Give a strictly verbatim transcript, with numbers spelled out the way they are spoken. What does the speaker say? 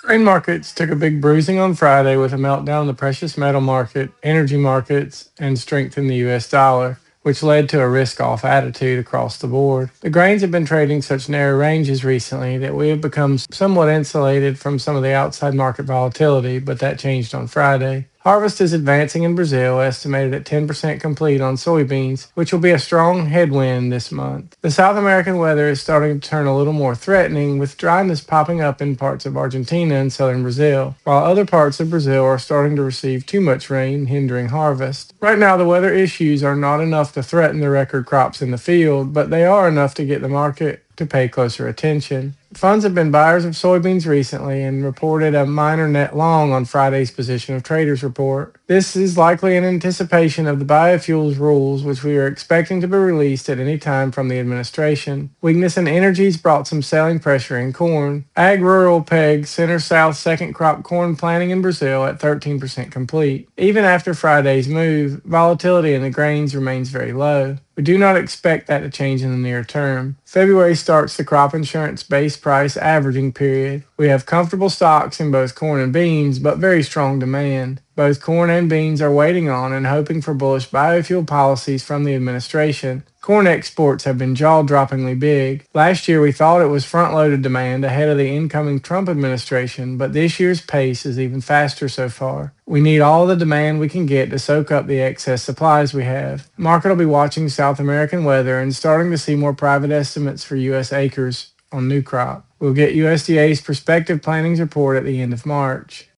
Grain markets took a big bruising on Friday with a meltdown in the precious metal market, energy markets, and strength in the U S dollar, which led to a risk off attitude across the board. The grains have been trading such narrow ranges recently that we have become somewhat insulated from some of the outside market volatility, but that changed on Friday. Harvest is advancing in Brazil, estimated at ten percent complete on soybeans, which will be a strong headwind this month. The South American weather is starting to turn a little more threatening, with dryness popping up in parts of Argentina and southern Brazil, while other parts of Brazil are starting to receive too much rain, hindering harvest. Right now, the weather issues are not enough to threaten the record crops in the field, but they are enough to get the market to pay closer attention. Funds have been buyers of soybeans recently and reported a minor net long on Friday's position of traders report. This is likely in anticipation of the biofuels rules, which we are expecting to be released at any time from the administration. Weakness in energies brought some selling pressure in corn. Ag Rural pegs Center South second crop corn planting in Brazil at thirteen percent complete. Even after Friday's move, volatility in the grains remains very low. We do not expect that to change in the near term. February starts the crop insurance base price averaging period. We have comfortable stocks in both corn and beans, but very strong demand. Both corn and beans are waiting on and hoping for bullish biofuel policies from the administration. Corn exports have been jaw-droppingly big. Last year we thought it was front-loaded demand ahead of the incoming Trump administration, but this year's pace is even faster so far. We need all the demand we can get to soak up the excess supplies we have. The market will be watching South American weather and starting to see more private estimates for U S acres on new crop. We'll get U S D A's prospective plantings report at the end of March.